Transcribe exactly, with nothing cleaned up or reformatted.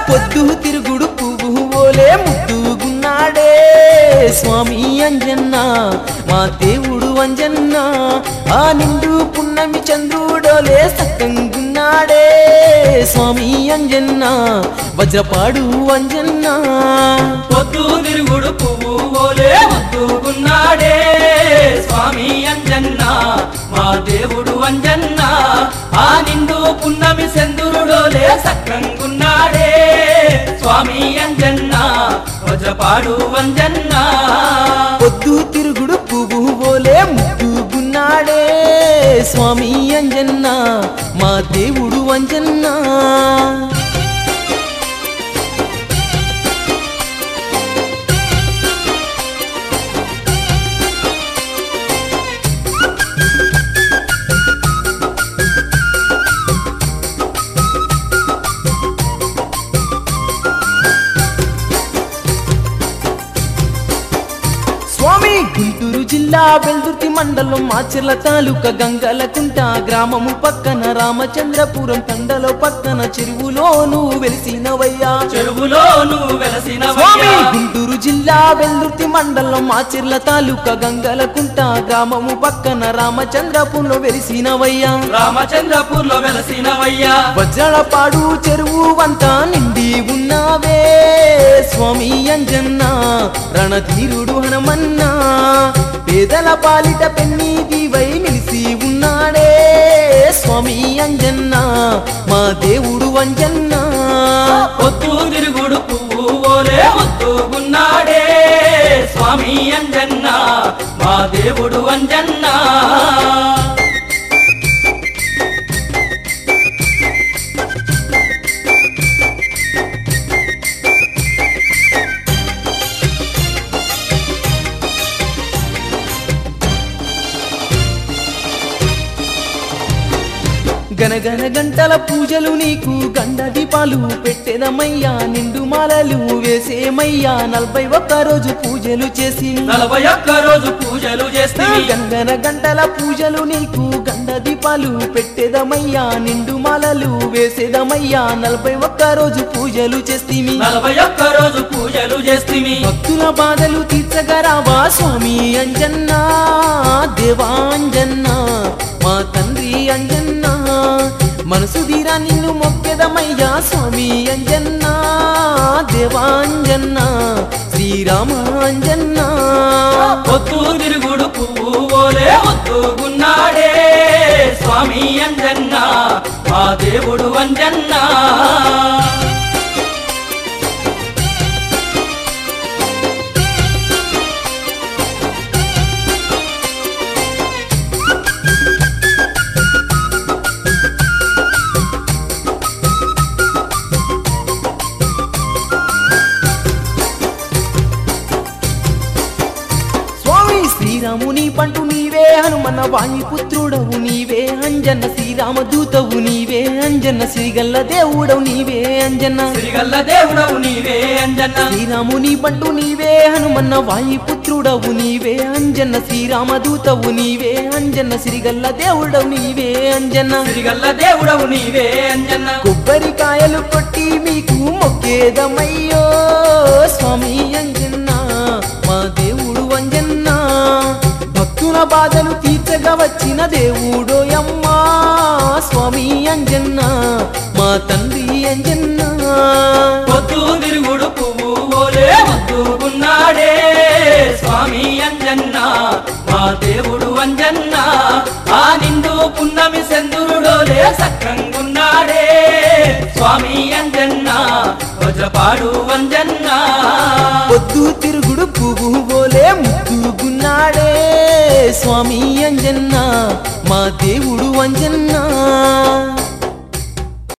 పొద్దు తిరుగుడు పువ్వు ఓలే ముద్దుగున్నాడే స్వామి అంజన్న మా దేవుడు అంజన్న ఆ నిండు పున్నమి చంద్రుడోలే సక్కంగున్నాడే స్వామి అంజన్న వజ్రపాడు అంజన్న పొద్దు తిరుగుడు పువ్వు ఓలే ముద్దుగున్నాడే స్వామి అంజన్న మా దేవుడు అంజన్న ఆ నిండు పున్నమి చంద్రుడోలే సక్కంగున్నాడే స్వామి అంజన్న వజ్రపాడు అంజన్న పొద్దు తిరుగుడు పువ్వు ఓలే ముద్దుగున్నాడే స్వామి అంజన్న మా దేవుడు అంజన్న స్వామి గుంటూరు జిల్లా వెల్దుర్తి మండలం మాచర్ల తాలూకా గంగలకుంట గ్రామము పక్కన రామచంద్రపురం తండలో పక్కన చెరువులో నువ్వు వెలిసినవయ్యా చెరువులో నువ్వు వెలసినవయ్యా స్వామి గుంటూరు జిల్లా వెల్దుర్తి మండలం మాచర్ల తాలూకా గంగలకుంట గ్రామము పక్కన రామచంద్రపురంలో వెలిసినవయ్యా రామచంద్రపూర్లో వెలసినవయ్యా వజ్రపాడు చెరువు అంతా నిండి ఉన్నావే స్వామి అంజన్న రణధీరుడు హనుమన్నా పేదల పాలిట పెన్నీదివై మిలిసి ఉన్నాడే స్వామి అంజన్న మా దేవుడు అంజన్న పొద్దు తిరుగుడు పువ్వు ఓలే ముద్దుగున్నాడే స్వామి అంజన్న మా దేవుడు అంజన్న గనగన గంటల పూజలు నీకు గండ దీపాలు పెట్టెదమయ్యా నిండు మాలలు వేసేమయ్యా నలభై ఒక్క రోజు పూజలు చేసి నలభై ఒక్క రోజు పూజలు చేస్తే గంగన గంటల పూజలు నీకు గండ దీపాలు పెట్టెదమయ్యా నిండు మాలలు వేసేదమయ్యా నలభై ఒక్క రోజు పూజలు చేస్తీమి నలభై ఒక్క రోజు పూజలు చేస్తిమి భక్తుల బాధలు తీర్చగరావా స్వామి అంజన్న దేవాంజన్న మా తండ్రి అంజన్న మనసు తీరా నిన్ను మొక్కెదమయ్యా స్వామి అంజన్న దేవాంజన్న శ్రీరామ అంజన్న పొద్దు తిరుగుడు పువ్వు ఓలే ముద్దుగున్నాడే స్వామి అంజన్న మా దేవుడు అంజన్న శ్రీరాముని పంటు నీవే హనుమన్న వాణి పుత్రుడవు నీవే అంజన్న శ్రీరామ దూతవు నీవే అంజన్న శ్రీగల్ల దేవుడవు నీవే అంజన్న శ్రీగల్ల దేవుడవు నీవే అంజన్న శ్రీరాముని పంటు నీవే హనుమన్న వాణి పుత్రుడవు నీవే అంజన్న శ్రీరామ దూతవు నీవే అంజన్న శ్రీగల్ల దేవుడవు నీవే అంజన్న శ్రీగల్ల దేవుడవు నీవే అంజన్న కొబ్బరికాయలు కొట్టి మీకు మొక్కేదమయ్యో స్వామి అంజన్న మా దేవుడు అంజన్న భక్తుల బాధలు తీర్చగా వచ్చిన దేవుడోయమ్మా స్వామి అంజన్న మా తండ్రి అంజన్న పొద్దు తిరుగుడు పువ్వు ఓలే ముద్దుగున్నాడే స్వామి అంజన్న మా దేవుడు అంజన్న ఆ నిండు పున్నమి చంద్రుడోలే సక్కంగున్నాడే స్వామి అంజన్న వజ్రపాడు అంజన్న పొద్దు తిరుగుడు పువ్వు ఓలే ముద్దుగున్నాడే స్వామి అంజన్న మా దేవుడు అంజన్న